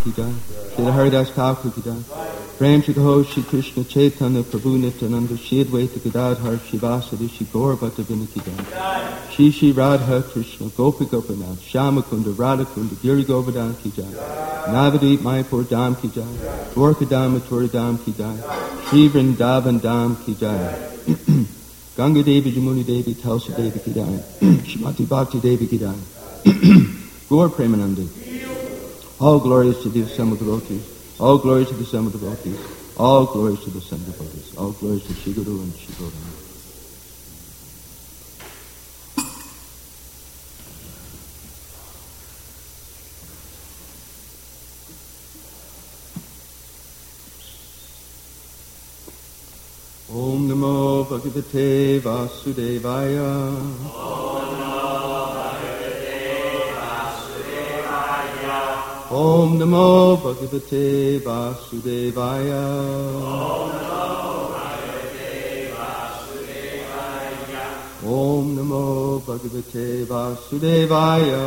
ki jai. Shri Haridas Thakur ki jai. Prem Shri Kaho Shri Krishna Chaitanya Prabhu Nityananda Shri Advaita Gadadhar Shivasadi Shri Gaur Bhatta Vinaki jai. Shri Shri Radha Krishna Gopi Gopinath Shyamakunda Radhakunda Giri Govardhan ki jai. Navadvip Mayapur Dham ki jai. Dwarka Dham Mathura Dham ki jai. Shri Vrindavan Dham ki jai. Ganga Devi Jamuni Devi Tulsi Devi ki jai. Shrimati Bhakti Devi ki jai. Gaur Premanandi. All glories to the assembled devotees. All glories to the assembled devotees. All glories to the assembled devotees. All glories to Shri Guru and Shri Gauranga. Om Namo Bhagavate Vasudevaya. Om Namo Bhagavate Vasudevaya. Om Namo Bhagavate Vasudevaya.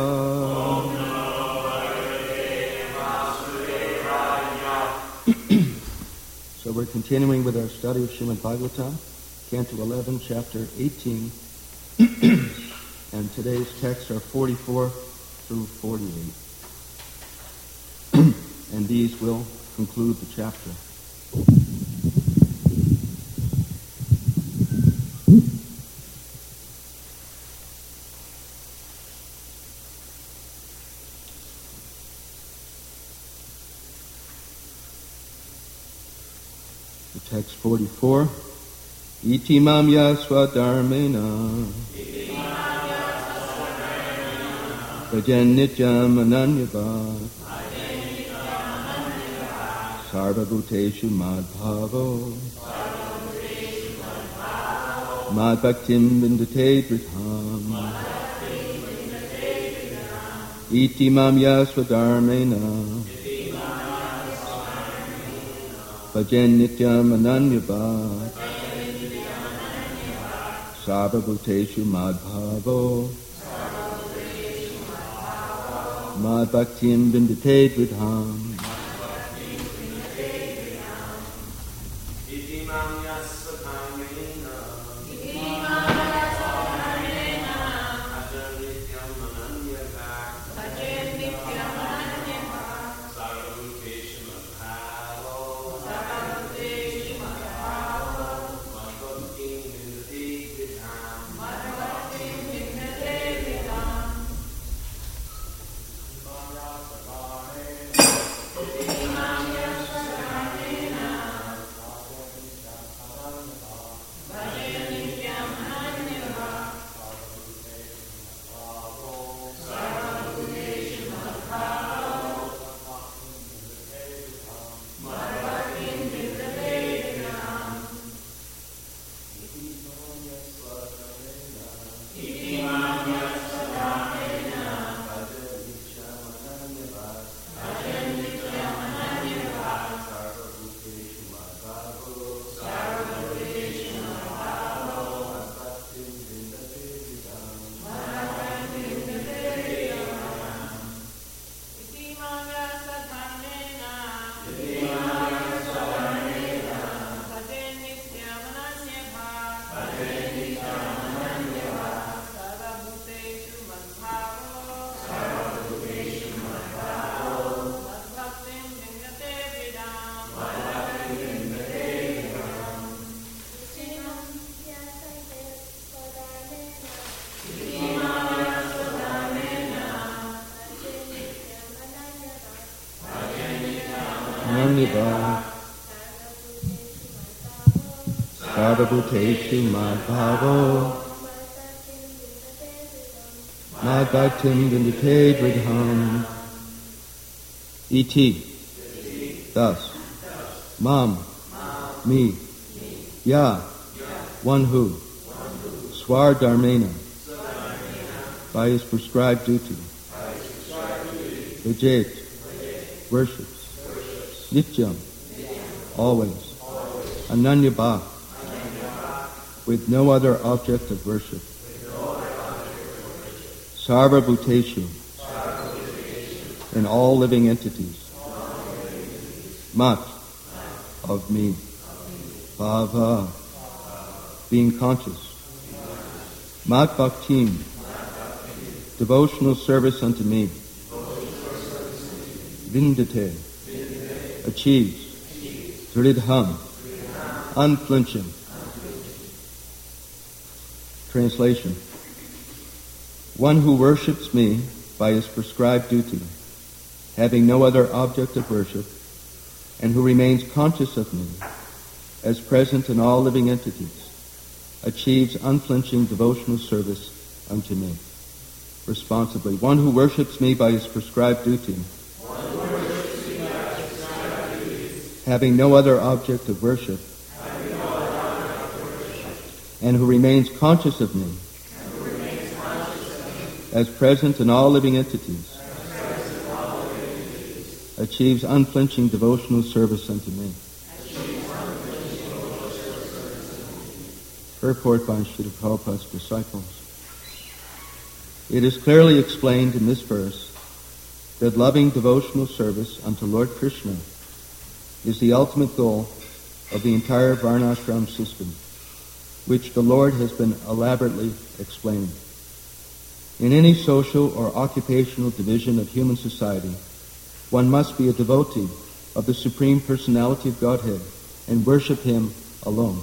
So we're continuing with our study of Srimad Bhagavatam, Canto 11, Chapter 18, and today's texts are 44 through 48. And these will conclude the chapter. The text 44. Iti mam yasva dharmena Bhajan nityam ananyavad Sarva bhuteshu madbhavo Mad bhaktim vindate dritham Iti mam yasva dharmena Bhajan nityam ananyavad Sarva bhuteshu madbhavo Mad bhaktim vindate dritham Sarvabhuteshu madbhavo Mad bhaktim vindate dridham Iti thus Mam me Ya one who Swar dharmena by his prescribed duty Vijayat worships Nityam always Ananya bhak with no other object of worship. Sarva bhuteshu in all living entities. mat, of me, bhava, being conscious, mat bhaktim, devotional service unto me, vindate, achieves, dridham, unflinching. Translation. One who worships me by his prescribed duty, having no other object of worship, and who remains conscious of me as present in all living entities, achieves unflinching devotional service unto me. Responsibly. One who worships me by his prescribed duty, having no other object of worship, and who remains conscious of me as present in all living entities, achieves unflinching devotional service unto me. Purport by Srila Prabhupada's disciples. It is clearly explained in this verse that loving devotional service unto Lord Krishna is the ultimate goal of the entire Varnashram system, which the Lord has been elaborately explaining. In any social or occupational division of human society, one must be a devotee of the Supreme Personality of Godhead and worship Him alone.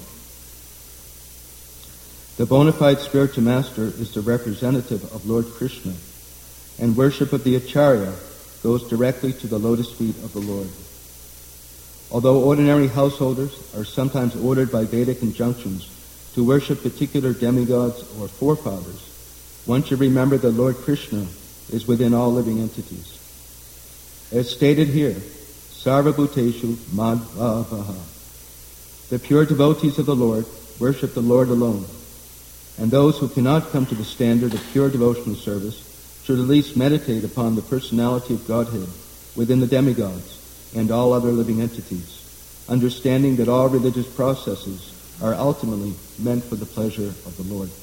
The bona fide spiritual master is the representative of Lord Krishna, and worship of the Acharya goes directly to the lotus feet of the Lord. Although ordinary householders are sometimes ordered by Vedic injunctions to worship particular demigods or forefathers, one should remember that Lord Krishna is within all living entities. As stated here, Sarva Bhuteshu Madhavaha. The pure devotees of the Lord worship the Lord alone, and those who cannot come to the standard of pure devotional service should at least meditate upon the personality of Godhead within the demigods and all other living entities, understanding that all religious processes are ultimately meant for the pleasure of the Lord.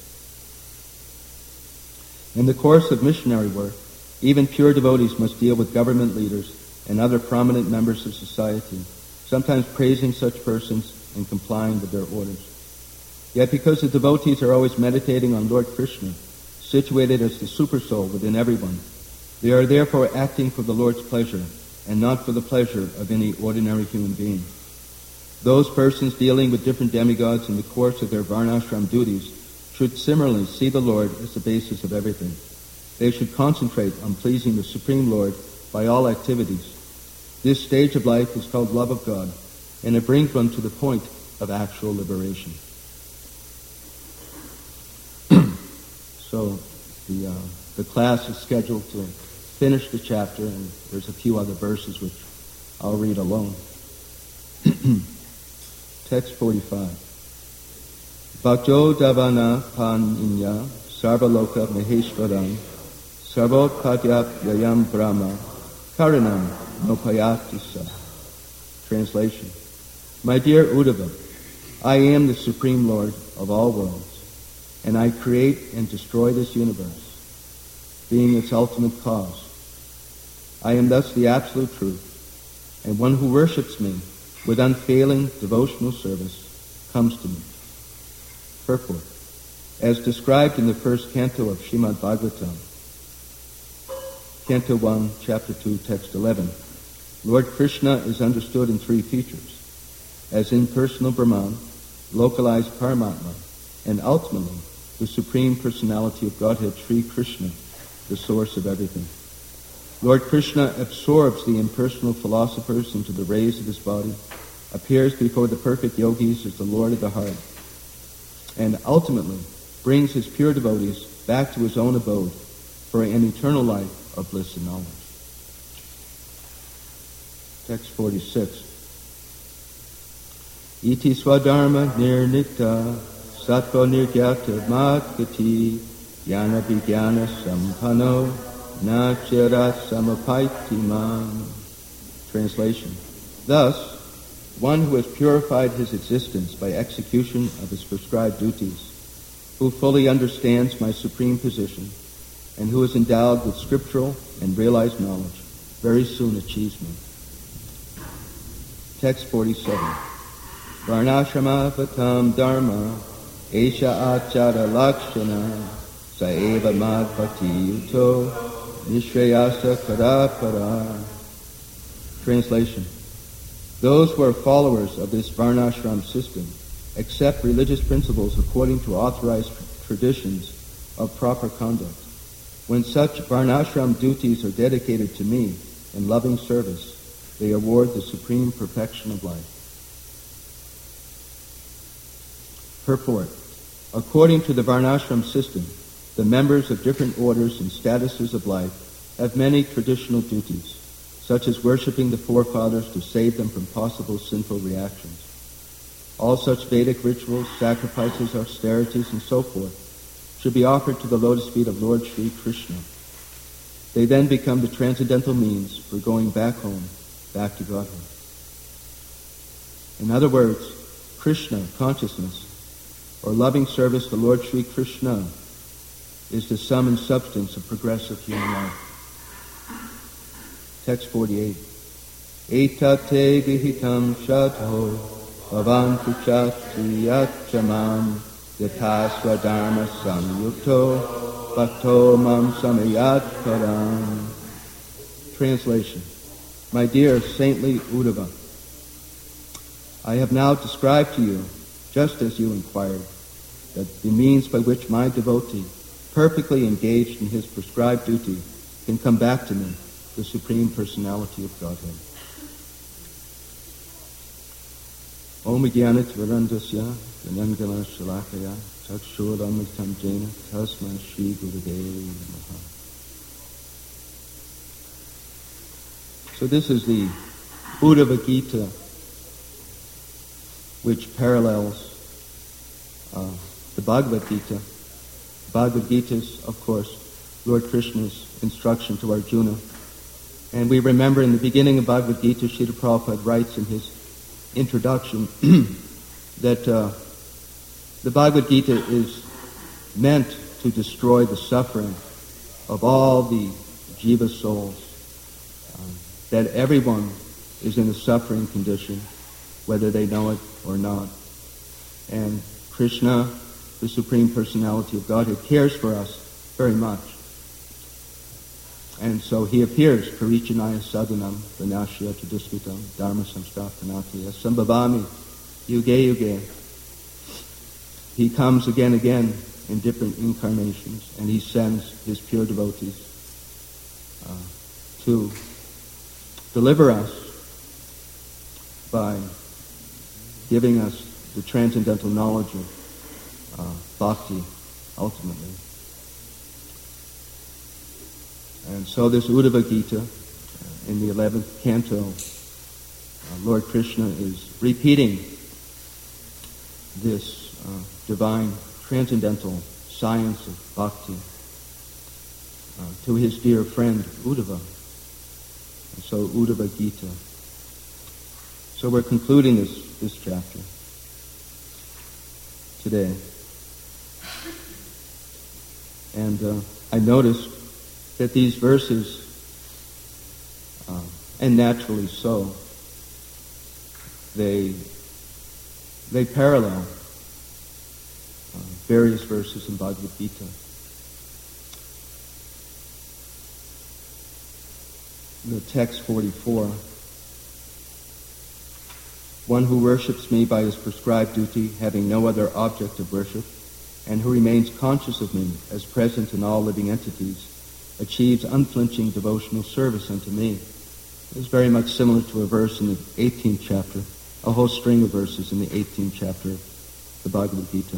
In the course of missionary work, even pure devotees must deal with government leaders and other prominent members of society, sometimes praising such persons and complying with their orders. Yet because the devotees are always meditating on Lord Krishna, situated as the supersoul within everyone, they are therefore acting for the Lord's pleasure and not for the pleasure of any ordinary human being. Those persons dealing with different demigods in the course of their Varnashram duties should similarly see the Lord as the basis of everything. They should concentrate on pleasing the Supreme Lord by all activities. This stage of life is called love of God, and it brings one to the point of actual liberation. So the class is scheduled to finish the chapter, and there's a few other verses which I'll read alone. Text 45. Bhakto Davana Paninya Sarvaloka Maheshwaram Sarvotpadyap Yayam Brahma Karanam Nopayatisa. Translation. My dear Uddhava, I am the Supreme Lord of all worlds, and I create and destroy this universe, being its ultimate cause. I am thus the absolute truth, and one who worships me with unfailing devotional service comes to me. Purport. As described in the first canto of Srimad Bhagavatam, Canto 1, Chapter 2, Text 11, Lord Krishna is understood in three features, as impersonal Brahman, localized Paramatma, and ultimately the Supreme Personality of Godhead, Sri Krishna, the source of everything. Lord Krishna absorbs the impersonal philosophers into the rays of his body, appears before the perfect yogis as the Lord of the heart, and ultimately brings his pure devotees back to his own abode for an eternal life of bliss and knowledge. Text 46. Iti swadharma nirnikta sattva nirgyata madgati yana vijnana sampano na chira samapaiti man. Translation. Thus, one who has purified his existence by execution of his prescribed duties, who fully understands my supreme position, and who is endowed with scriptural and realized knowledge, very soon achieves me. Text 47. Varnashrama vatam dharma esha achara lakshana saeva madhvati yuto nishreyasa kadapara. Translation. Those who are followers of this varnashram system accept religious principles according to authorized traditions of proper conduct. When such varnashram duties are dedicated to me in loving service, they award the supreme perfection of life. Purport. According to the varnashram system, the members of different orders and statuses of life have many traditional duties, such as worshipping the forefathers to save them from possible sinful reactions. All such Vedic rituals, sacrifices, austerities, and so forth should be offered to the lotus feet of Lord Sri Krishna. They then become the transcendental means for going back home, back to Godhead. In other words, Krishna consciousness, or loving service to Lord Sri Krishna, is the sum and substance of progressive human life. Text 48. Etate vihitam shato bhavantu chatriyachamam yatasva dharma samyukto bhakto mam samayat param. Translation. My dear saintly Uddhava, I have now described to you, just as you inquired, that the means by which my devotee, perfectly engaged in his prescribed duty, can come back to me, the Supreme Personality of Godhead. Om Jnanat Varandasya Janangana Shalakaya Chakshuramitam Jena Tasma Shri Gurudeva Namaha. So this is the Uddhava Gita, which parallels the Bhagavad Gita. Bhagavad Gita is, of course, Lord Krishna's instruction to Arjuna. And we remember in the beginning of Bhagavad Gita, Srila Prabhupada writes in his introduction that the Bhagavad Gita is meant to destroy the suffering of all the jiva souls, that everyone is in a suffering condition, whether they know it or not. And Krishna, the Supreme Personality of Godhead, cares for us very much. And so he appears, Parichanaya Sadhanam, Vinashya Tradispitam, Dharma Samsthapanati, Sambhavami, Yuge Yuge. He comes again in different incarnations, and he sends his pure devotees to deliver us by giving us the transcendental knowledge of bhakti, ultimately. And so this Uddhava Gita, in the 11th canto, Lord Krishna is repeating this divine, transcendental science of bhakti to his dear friend Uddhava. And so Uddhava Gita. So we're concluding this chapter today. And I noticed that these verses, and naturally so, they parallel various verses in Bhagavad Gita. The text 44, one who worships me by his prescribed duty, having no other object of worship, and who remains conscious of me as present in all living entities, achieves unflinching devotional service unto me. It's very much similar to a verse in the 18th chapter, a whole string of verses in the 18th chapter of the Bhagavad Gita.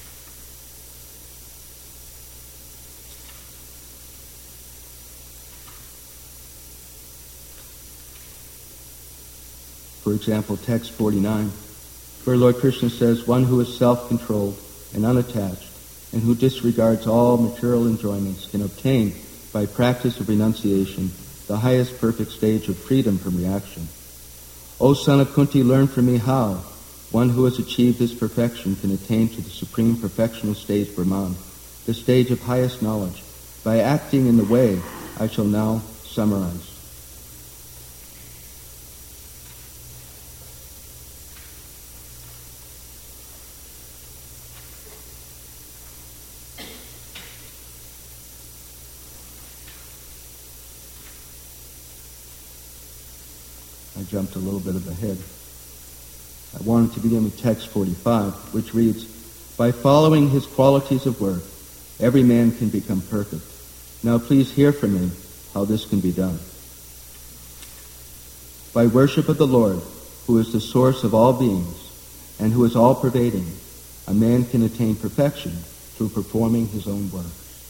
For example, text 49, where Lord Krishna says, one who is self-controlled and unattached, and who disregards all material enjoyments, can obtain, by practice of renunciation, the highest perfect stage of freedom from reaction. O son of Kunti, learn from me how one who has achieved this perfection can attain to the supreme perfectional stage Brahman, the stage of highest knowledge, by acting in the way I shall now summarize. I jumped a little bit ahead. I wanted to begin with text 45, which reads, "By following his qualities of work, every man can become perfect. Now please hear from me how this can be done. By worship of the Lord, who is the source of all beings and who is all-pervading, a man can attain perfection through performing his own work."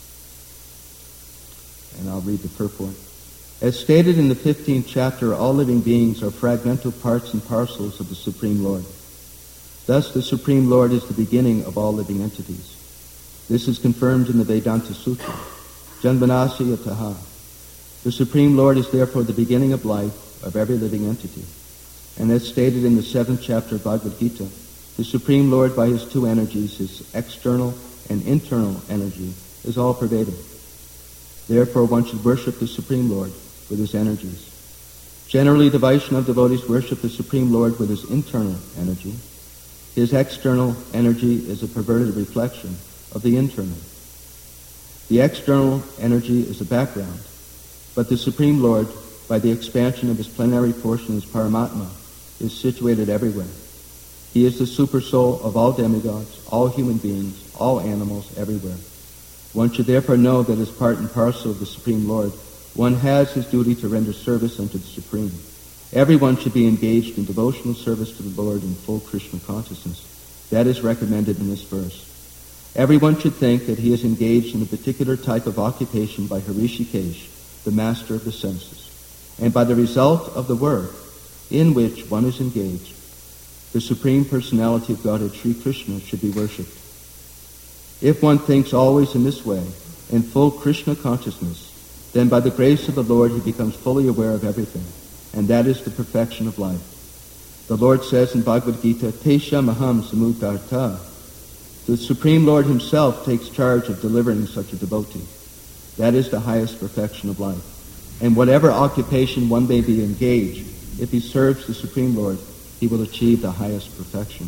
And I'll read the purport. "As stated in the 15th chapter, all living beings are fragmental parts and parcels of the Supreme Lord. Thus, the Supreme Lord is the beginning of all living entities. This is confirmed in the Vedanta Sutra, Janmanasya Taha. The Supreme Lord is therefore the beginning of life of every living entity. And as stated in the 7th chapter of Bhagavad Gita, the Supreme Lord, by his two energies, his external and internal energy, is all-pervading. Therefore, one should worship the Supreme Lord with his energies. Generally, the Vaishnava devotees worship the Supreme Lord with his internal energy. His external energy is a perverted reflection of the internal. The external energy is a background, but the Supreme Lord, by the expansion of his plenary portion as Paramatma, is situated everywhere. He is the super-soul of all demigods, all human beings, all animals, everywhere. One should therefore know that as part and parcel of the Supreme Lord, one has his duty to render service unto the Supreme. Everyone should be engaged in devotional service to the Lord in full Krishna consciousness. That is recommended in this verse. Everyone should think that he is engaged in a particular type of occupation by Hrishikesh, the master of the senses, and by the result of the work in which one is engaged, the Supreme Personality of Godhead, Sri Krishna, should be worshipped. If one thinks always in this way, in full Krishna consciousness, then by the grace of the Lord he becomes fully aware of everything, and that is the perfection of life. The Lord says in Bhagavad Gita, Tesha Maham Samudarta. The Supreme Lord himself takes charge of delivering such a devotee. That is the highest perfection of life. And whatever occupation one may be engaged, if he serves the Supreme Lord, he will achieve the highest perfection.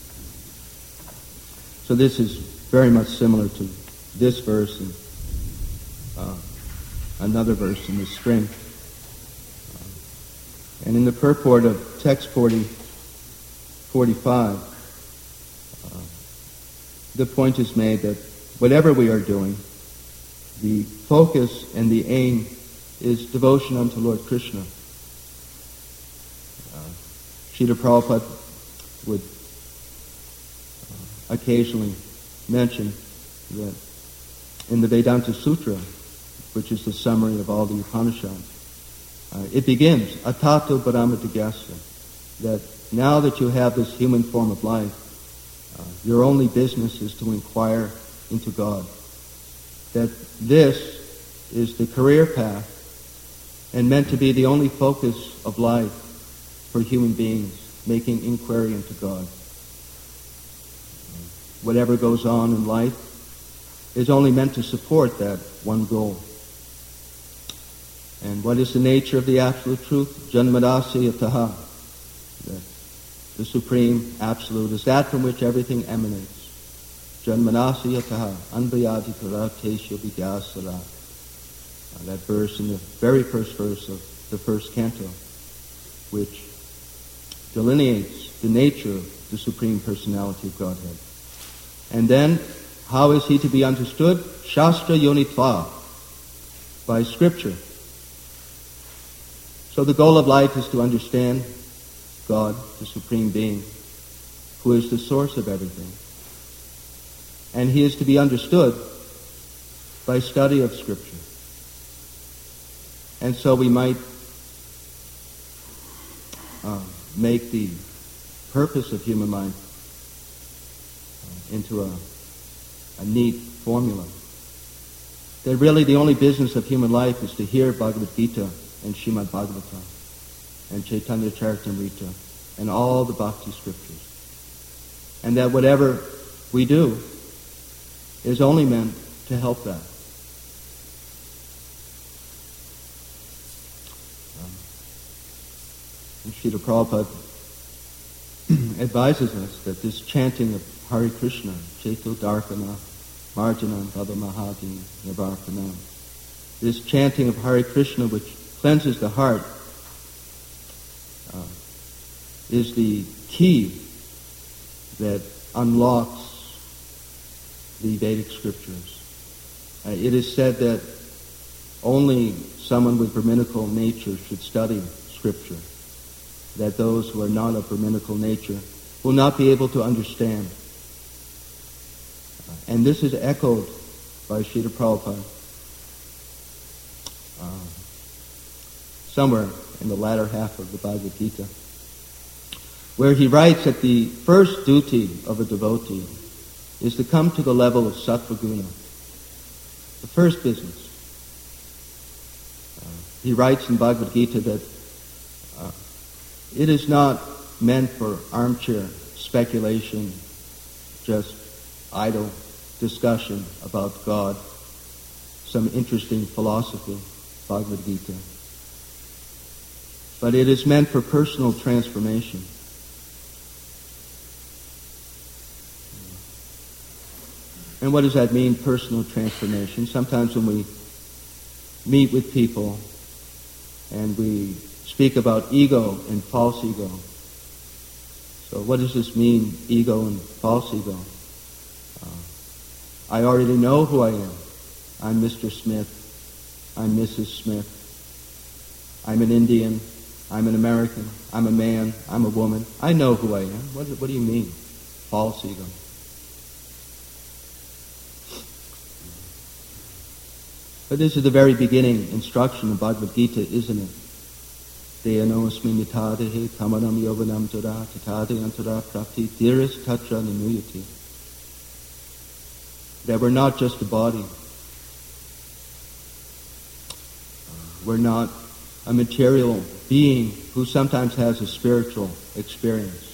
So this is very much similar to this verse and another verse in the string. And in the purport of text 45, the point is made that whatever we are doing, the focus and the aim is devotion unto Lord Krishna. Srila Prabhupada would occasionally mention that in the Vedanta Sutra, which is the summary of all the Upanishads, it begins, Atato Brahmadigyasya, that now that you have this human form of life, your only business is to inquire into God. That this is the career path and meant to be the only focus of life for human beings, making inquiry into God. Whatever goes on in life is only meant to support that one goal. And what is the nature of the absolute truth? Janmadasya Taha. The Supreme Absolute is that from which everything emanates. Janmanasya Taha. Anvayadi Karatesha Vidyasara. That verse in the very first verse of the first canto, which delineates the nature of the Supreme Personality of Godhead. And then, how is he to be understood? Shastra Yonitva, by Scripture. So the goal of life is to understand God, the Supreme Being, who is the source of everything. And he is to be understood by study of Scripture. And so we might make the purpose of human life into a neat formula. That really the only business of human life is to hear Bhagavad Gita and Srimad Bhagavatam and Chaitanya Charitamrita and all the bhakti scriptures. And that whatever we do is only meant to help that. And Srila Prabhupada advises us that this chanting of Hare Krishna, Cheto Darpana, Marjanam Bhava Mahadi Nivarpanam, this chanting of Hare Krishna which cleanses the heart, is the key that unlocks the Vedic scriptures. It is said that only someone with Brahminical nature should study scripture, that those who are not of Brahminical nature will not be able to understand. And this is echoed by Srila Prabhupada somewhere in the latter half of the Bhagavad Gita, where he writes that the first duty of a devotee is to come to the level of sattva guna, the first business. He writes in Bhagavad Gita that it is not meant for armchair speculation, just idle discussion about God, some interesting philosophy, Bhagavad Gita. But it is meant for personal transformation. And what does that mean, personal transformation? Sometimes when we meet with people and we speak about ego and false ego. So what does this mean, ego and false ego? I already know who I am. I'm Mr. Smith. I'm Mrs. Smith. I'm an Indian. I'm an American. I'm a man. I'm a woman. I know who I am. What do you mean, false ego? But this is the very beginning instruction of Bhagavad Gita, isn't it? Deyano asmi nitadehe kamanam yovanam tora tatade antara prapti diris tatra nimuyati. That we're not just a body. We're not a material being who sometimes has a spiritual experience.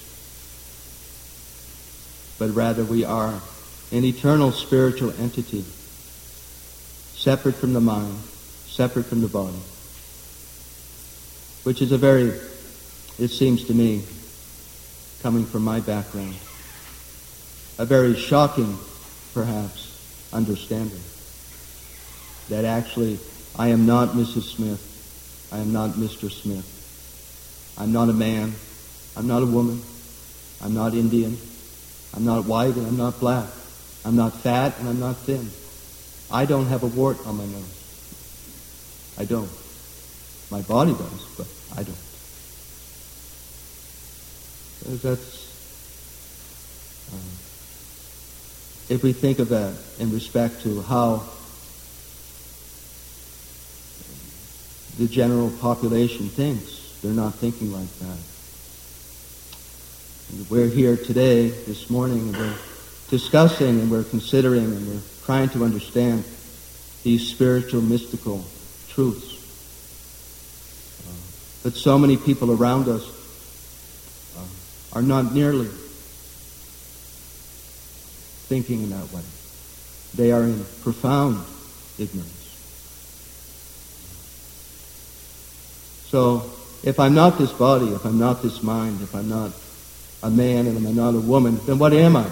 But rather we are an eternal spiritual entity, separate from the mind, separate from the body. Which is a very, it seems to me, coming from my background, a very shocking, perhaps, understanding. That actually, I am not Mrs. Smith. I am not Mr. Smith. I'm not a man. I'm not a woman. I'm not Indian. I'm not white and I'm not black. I'm not fat and I'm not thin. I don't have a wart on my nose. I don't. My body does, but I don't. That's, if we think of that in respect to how the general population thinks, they're not thinking like that. And we're here today, this morning, and we're discussing and we're considering and we're trying to understand these spiritual, mystical truths. But so many people around us are not nearly thinking in that way. They are in profound ignorance. So, if I'm not this body, if I'm not this mind, if I'm not a man and I'm not a woman, then what am I?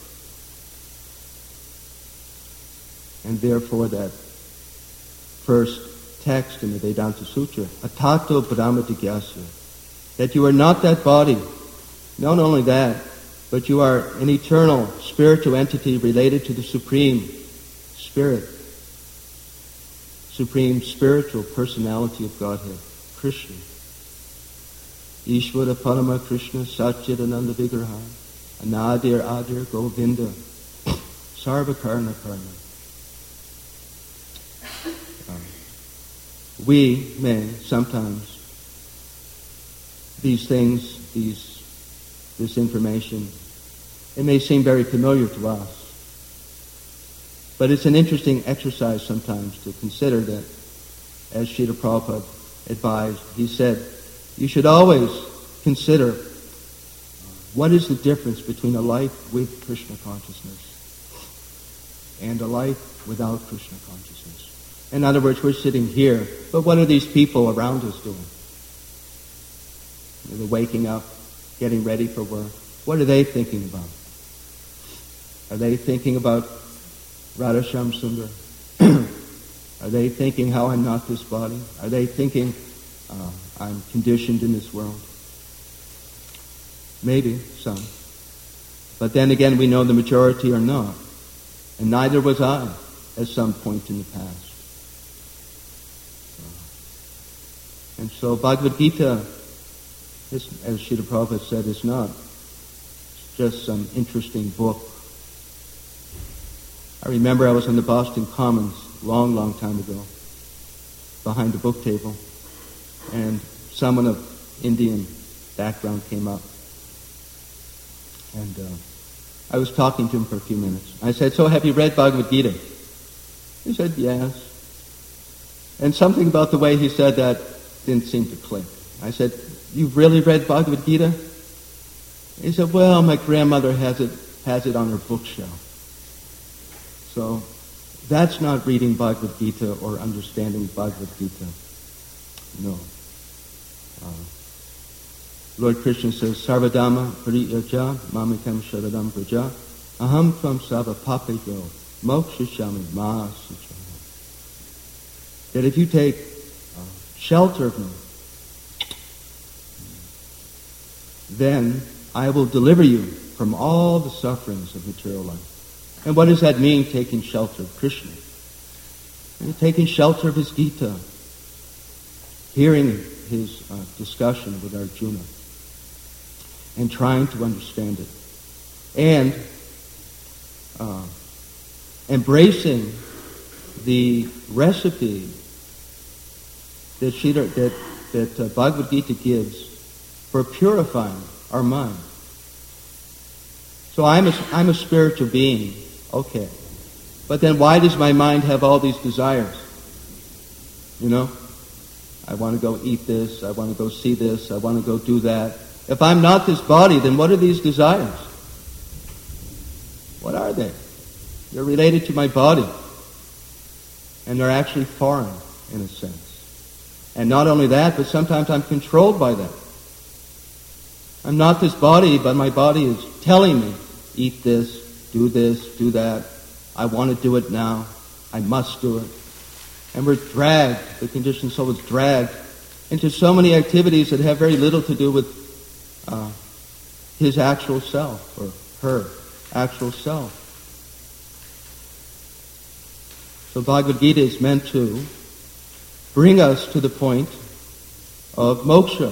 And therefore that first text in the Vedanta Sutra, Atato Brahma Jigyasa, that you are not that body. Not only that, but you are an eternal spiritual entity related to the Supreme Spirit, Supreme Spiritual Personality of Godhead, Krishna. Ishvara Parama Krishna Satchidananda Vigraha, Anadir Adir Govinda, Sarva Karna Karna. We may sometimes, these things, this information, it may seem very familiar to us. But it's an interesting exercise sometimes to consider that, as Srila Prabhupada advised, he said, you should always consider what is the difference between a life with Krishna consciousness and a life without Krishna consciousness. In other words, we're sitting here, but what are these people around us doing? They're waking up, getting ready for work. What are they thinking about? Are they thinking about Radhasham Sundar? Are they thinking how I'm not this body? Are they thinking I'm conditioned in this world? Maybe some. But then again, we know the majority are not. And neither was I at some point in the past. And so Bhagavad Gita, as Srila Prabhupada said, is not just some interesting book. I remember I was on the Boston Commons long time ago, behind the book table, and someone of Indian background came up. And I was talking to him for a few minutes. I said, "So have you read Bhagavad Gita?" He said, "Yes." And something about the way he said that didn't seem to click. I said, "You've really read Bhagavad Gita?" He said, "Well, my grandmother has it on her bookshelf." So that's not reading Bhagavad Gita or understanding Bhagavad Gita. No. Lord Krishna says, "Sarvadhamma pariyaja mamikam sharadam praja aham tvam sava papeyo mokshishami ma suchaya." That if you take shelter of me, then I will deliver you from all the sufferings of material life. And what does that mean, taking shelter of Krishna? And taking shelter of his Gita, hearing his discussion with Arjuna, and trying to understand it, and embracing the recipe that Bhagavad Gita gives for purifying our mind. So I'm a spiritual being, okay, but then why does my mind have all these desires? You know, I want to go eat this, I want to go see this, I want to go do that. If I'm not this body, then what are these desires? What are they? They're related to my body. And they're actually foreign, in a sense. And not only that, but sometimes I'm controlled by them. I'm not this body, but my body is telling me, eat this, do that. I want to do it now. I must do it. And we're dragged, the conditioned soul is dragged into so many activities that have very little to do with his actual self or her actual self. So Bhagavad Gita is meant to bring us to the point of moksha,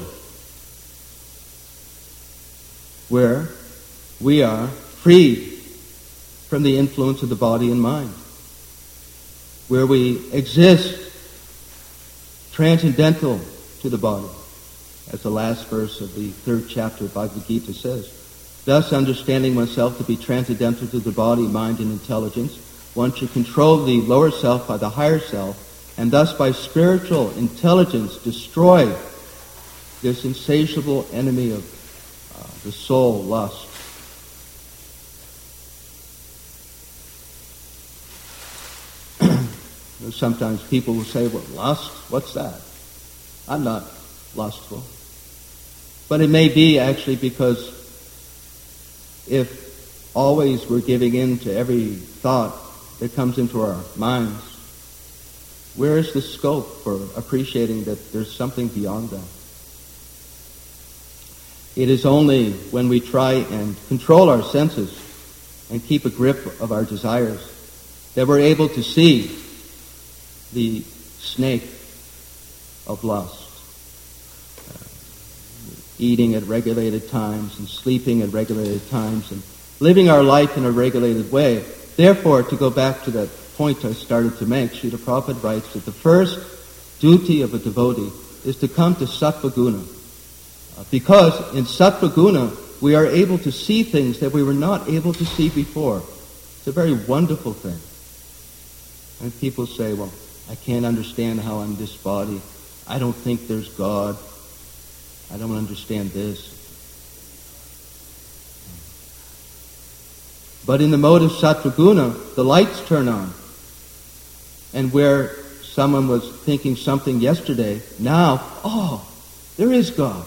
where we are freed from the influence of the body and mind, where we exist transcendental to the body, as the last verse of the 3rd chapter of Bhagavad Gita says. Thus, understanding oneself to be transcendental to the body, mind, and intelligence, one should control the lower self by the higher self, and thus by spiritual intelligence destroy this insatiable enemy of the soul, lust. Sometimes people will say, "Well, lust? What's that?" I'm not lustful. But it may be actually because if always we're giving in to every thought that comes into our minds, where is the scope for appreciating that there's something beyond that? It is only when we try and control our senses and keep a grip of our desires that we're able to see the snake of lust. Eating at regulated times and sleeping at regulated times and living our life in a regulated way. Therefore, to go back to that point I started to make, Srila Prabhupada writes that the first duty of a devotee is to come to Sattva Guna. Because in Sattva Guna, we are able to see things that we were not able to see before. It's a very wonderful thing. And people say, "Well, I can't understand how I'm this body. I don't think there's God. I don't understand this." But in the mode of Sattva Guna, the lights turn on. And where someone was thinking something yesterday, now, there is God.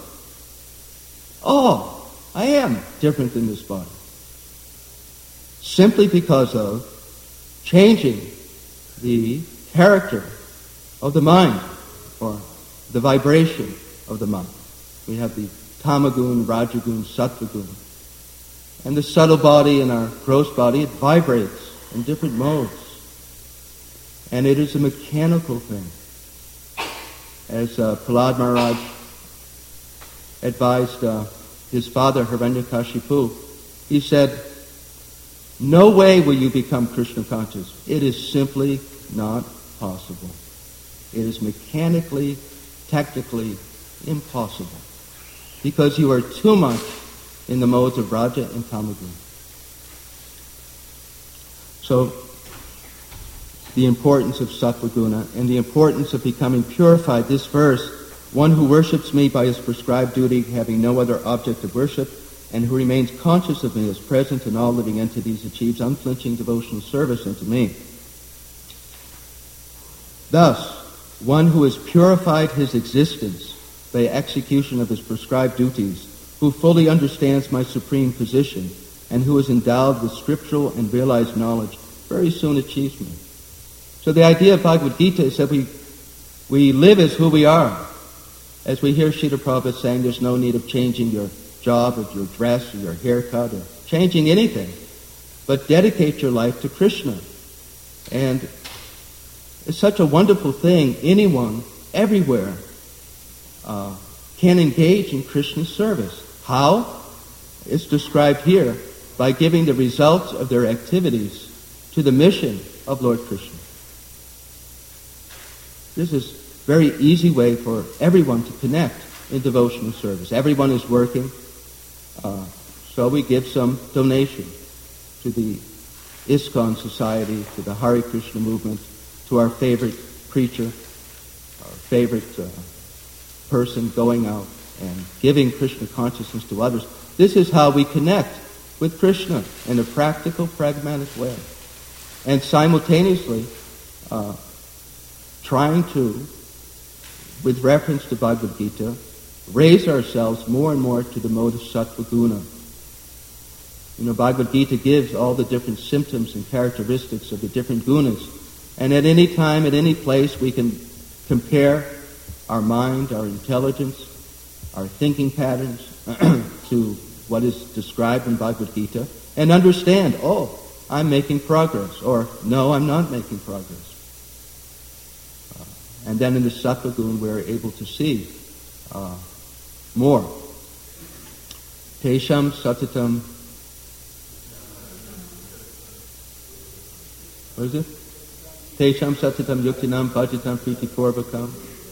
I am different than this body. Simply because of changing the character of the mind, or the vibration of the mind. We have the tamagun, rajagun, sattvagun. And the subtle body and our gross body, it vibrates in different modes. And it is a mechanical thing. As Prahlad Maharaj advised his father, Hiranyakashipu, he said, no way will you become Krishna conscious. It is simply not possible. It is mechanically, technically impossible. Because you are too much in the modes of Raja and Tamagun. So, the importance of Sattva-guna and the importance of becoming purified. This verse, one who worships me by his prescribed duty, having no other object of worship, and who remains conscious of me as present in all living entities, achieves unflinching devotional service unto me. Thus, one who has purified his existence by execution of his prescribed duties, who fully understands my supreme position, and who is endowed with scriptural and realized knowledge, very soon achieves me. So the idea of Bhagavad Gita is that we live as who we are. As we hear Srila Prabhupada saying, there's no need of changing your job or your dress or your haircut or changing anything, but dedicate your life to Krishna. And it's such a wonderful thing. Anyone, everywhere, can engage in Krishna's service. How? It's described here by giving the results of their activities to the mission of Lord Krishna. This is a very easy way for everyone to connect in devotional service. Everyone is working, so we give some donation to the ISKCON Society, to the Hare Krishna movement, to our favorite preacher, our favorite person going out and giving Krishna consciousness to others. This is how we connect with Krishna in a practical, pragmatic way. And simultaneously, trying to, with reference to Bhagavad Gita, raise ourselves more and more to the mode of Sattva-guna. You know, Bhagavad Gita gives all the different symptoms and characteristics of the different gunas. And at any time, at any place, we can compare our mind, our intelligence, our thinking patterns to what is described in Bhagavad Gita and understand, oh, I'm making progress, or no, I'm not making progress. And then in the Sattva-guna, we're able to see more. Tesham satatam. What is it? Tesham satatam yuktinam bhajatam priti-purvakam.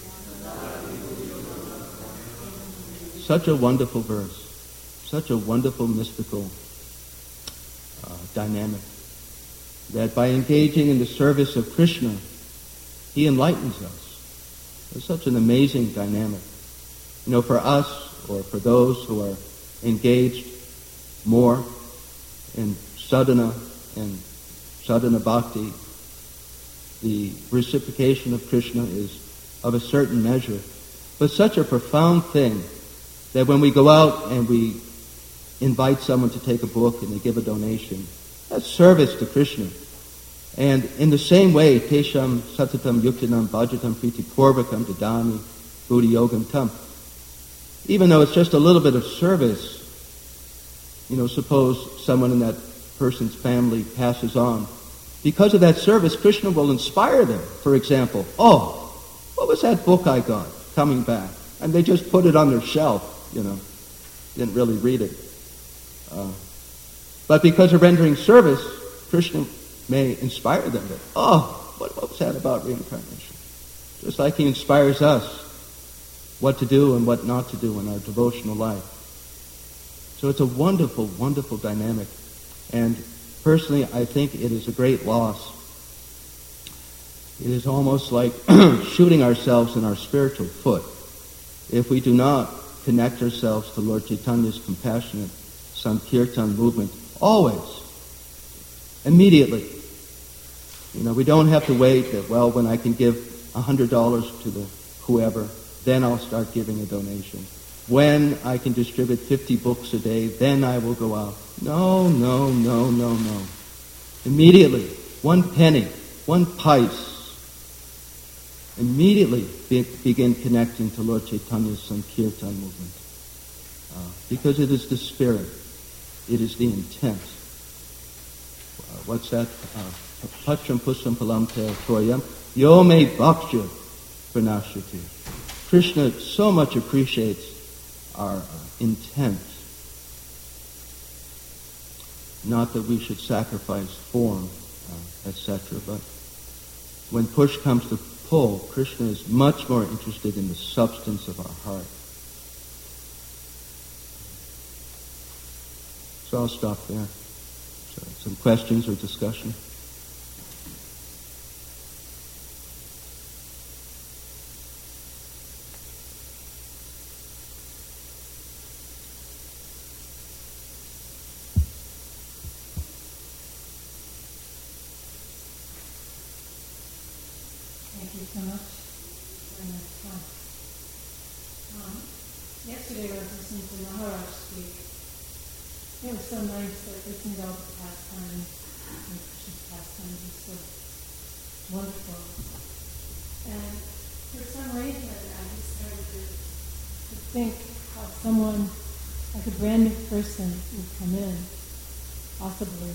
Such a wonderful verse. Such a wonderful mystical dynamic. That by engaging in the service of Krishna, he enlightens us. It's such an amazing dynamic. You know, for us, or for those who are engaged more in sadhana and sadhana bhakti, the reciprocation of Krishna is of a certain measure, but such a profound thing that when we go out and we invite someone to take a book and they give a donation, that's service to Krishna. And in the same way, Tesham satatam yuktinam bhajatam priti-purvakam dadami buddhi yogam tam. Even though it's just a little bit of service, you know, suppose someone in that person's family passes on. Because of that service, Krishna will inspire them. For example, oh, what was that book I got coming back? And they just put it on their shelf, you know, didn't really read it. But because of rendering service, Krishna may inspire them that, oh, what was that about reincarnation? Just like he inspires us what to do and what not to do in our devotional life. So it's a wonderful, wonderful dynamic. And personally, I think it is a great loss. It is almost like shooting ourselves in our spiritual foot if we do not connect ourselves to Lord Chaitanya's compassionate Sankirtan movement always, immediately. You know, we don't have to wait that, well, when I can give $100 to the whoever, then I'll start giving a donation. When I can distribute 50 books a day, then I will go out. No. Immediately, one penny, one pice, immediately begin connecting to Lord Chaitanya's Sankirtan movement. because it is the spirit. It is the intent. What's that? Patram pusam palam te toyam yo me bhaksha pranashyati. Krishna so much appreciates our intent. Not that we should sacrifice form, etc., but when push comes to pull, Krishna is much more interested in the substance of our heart. So I'll stop there. So, some questions or discussion? Thank you so much. Very nice talk. Yesterday I was listening to Maharaj speak. It was so nice that listening to all the pastimes and Krishna's pastimes is so wonderful. And for some reason I just started to think how someone, like a brand new person, would come in, possibly,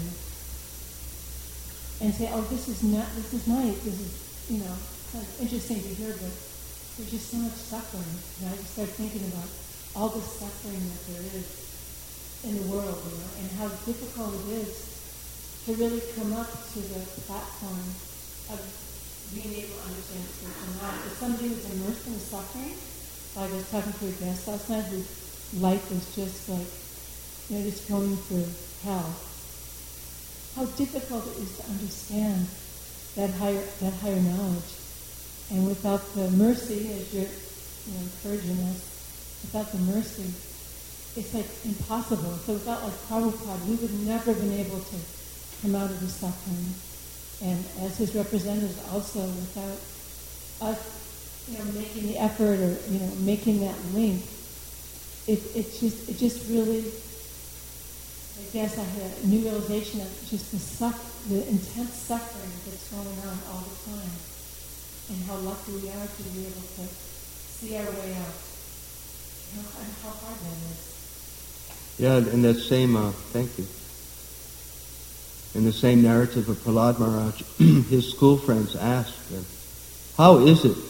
and say, oh, this is nice, this is, kind of interesting to hear, but there's just so much suffering. And I just started thinking about all the suffering that there is in the world, and how difficult it is to really come up to the platform of being able to understand spiritual knowledge. As somebody who's immersed in the suffering, like I was talking to a guest last night whose life was just like, just going through hell. How difficult it is to understand that higher knowledge, and without the mercy, as you're encouraging us, without the mercy, it's like impossible. So without like Prabhupada, we would never have been able to come out of the suffering. And as his representatives, also without us, making the effort or making that link, it just really. I guess I had a new realization of just the intense suffering that's going on all the time, and how lucky we are to be able to see our way out. And how hard that is. Yeah, in that same, thank you. In the same narrative of Prahlad Maharaj, his school friends asked, how is it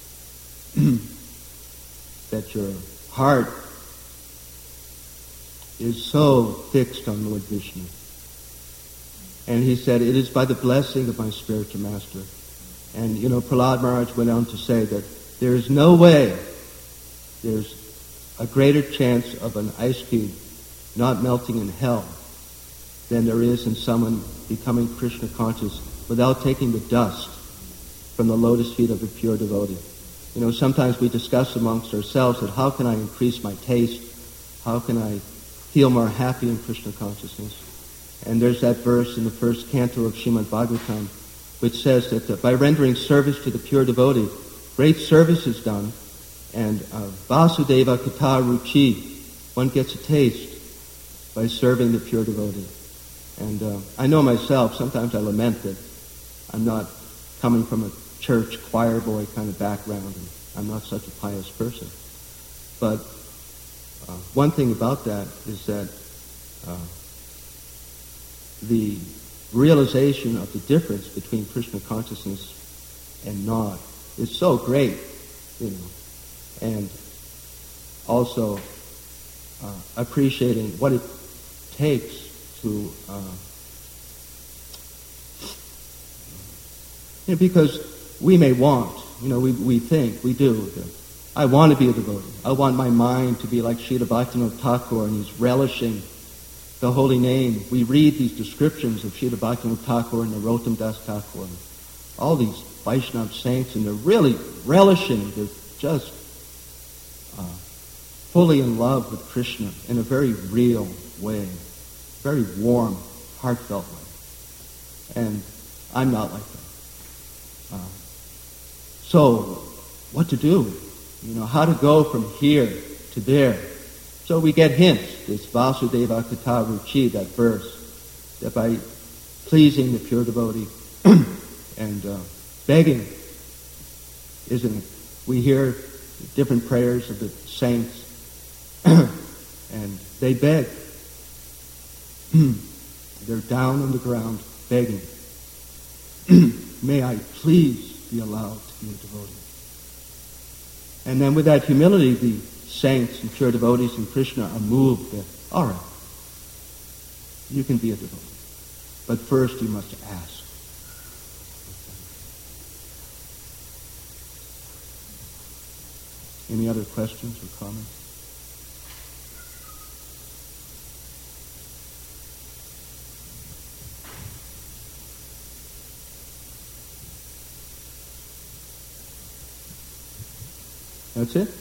that your heart is so fixed on Lord Vishnu? And he said, it is by the blessing of my spiritual master. And, Prahlad Maharaj went on to say that there is no way there's a greater chance of an ice cube not melting in hell than there is in someone becoming Krishna conscious without taking the dust from the lotus feet of a pure devotee. Sometimes we discuss amongst ourselves that how can I increase my taste? How can I feel more happy in Krishna consciousness? And there's that verse in the first canto of Srimad Bhagavatam which says that by rendering service to the pure devotee, great service is done, and Vasudeva Kata Ruchi, one gets a taste by serving the pure devotee. And I know myself, sometimes I lament that I'm not coming from a church choir boy kind of background, and I'm not such a pious person. But one thing about that is that the realization of the difference between Krishna consciousness and not is so great, and also appreciating what it takes to, because we may want, we think, we do, I want to be a devotee. I want my mind to be like Srila Bhaktivinoda Thakur, and he's relishing the holy name. We read these descriptions of Srila Bhaktivinoda Thakur and Narottam Das Thakur, and all these Vaishnava saints, and they're really relishing, they're just fully in love with Krishna in a very real way, very warm, heartfelt way. And I'm not like that. So, what to do? How to go from here to there. So we get hints, this Vasudeva Kata Ruchi, that verse, that by pleasing the pure devotee and begging, isn't it? We hear different prayers of the saints They beg. They're down on the ground begging. May I please be allowed to be a devotee? And then with that humility, the saints and pure devotees in Krishna are moved that, all right, you can be a devotee. But first you must ask. Any other questions or comments? That's it?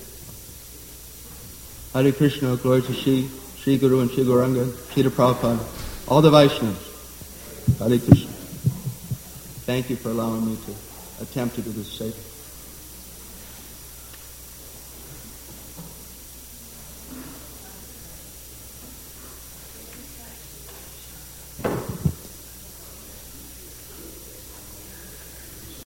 Hare Krishna, glory to Sri Guru and Sri Gauranga, Srila Prabhupada, all the Vaishnavas. Hare Krishna. Thank you for allowing me to attempt to do this safely.